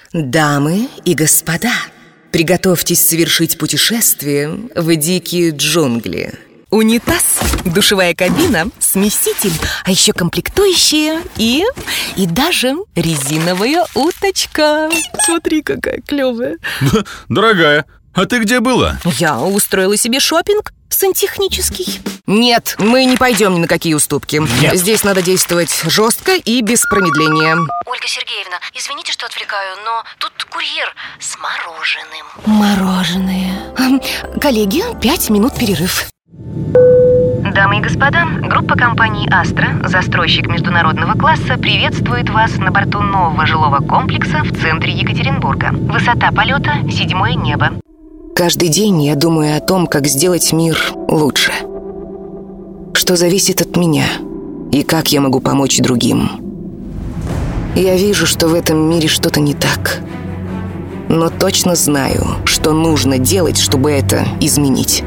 Дамы и господа, приготовьтесь совершить путешествие в дикие джунгли. Унитаз, душевая кабина, смеситель, а еще комплектующие и даже резиновая уточка. Смотри, какая клевая. Дорогая, а ты где была? Я устроила себе шопинг сантехнический. Нет, мы не пойдем ни на какие уступки. Нет. Здесь надо действовать жестко и без промедления. Ольга Сергеевна, извините, что отвлекаю, но тут курьер с мороженым. Мороженое. Коллеги, 5 минут перерыв. Дамы и господа, группа компании «Астра», застройщик международного класса, приветствует вас на борту нового жилого комплекса в центре Екатеринбурга. Высота полета – 7-е небо. Каждый день я думаю о том, как сделать мир лучше. Что зависит от меня и как я могу помочь другим. Я вижу, что в этом мире что-то не так. Но точно знаю, что нужно делать, чтобы это изменить.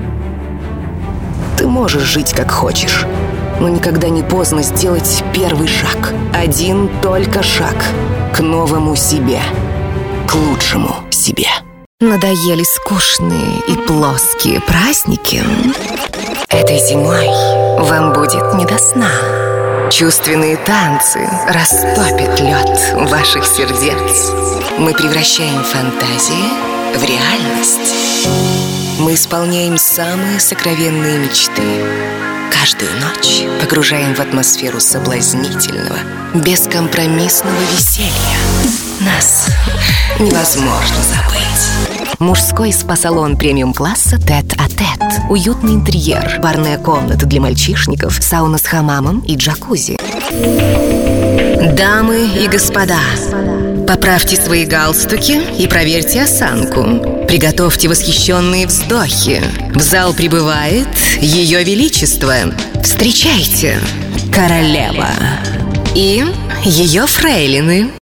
Ты можешь жить как хочешь, но никогда не поздно сделать первый шаг. Один только шаг к новому себе, к лучшему себе. Надоели скучные и плоские праздники? Этой зимой вам будет не до сна. Чувственные танцы растопят лед ваших сердец. Мы превращаем фантазии в реальность. Мы исполняем самые сокровенные мечты. Каждую ночь погружаем в атмосферу соблазнительного, бескомпромиссного веселья. Нас невозможно забыть. Мужской спа-салон премиум-класса тет-а-тет. Уютный интерьер, барная комната для мальчишников, сауна с хамамом и джакузи. Дамы и господа, поправьте свои галстуки и проверьте осанку. Приготовьте восхищенные вздохи. В зал прибывает Ее Величество. Встречайте, королева и ее фрейлины.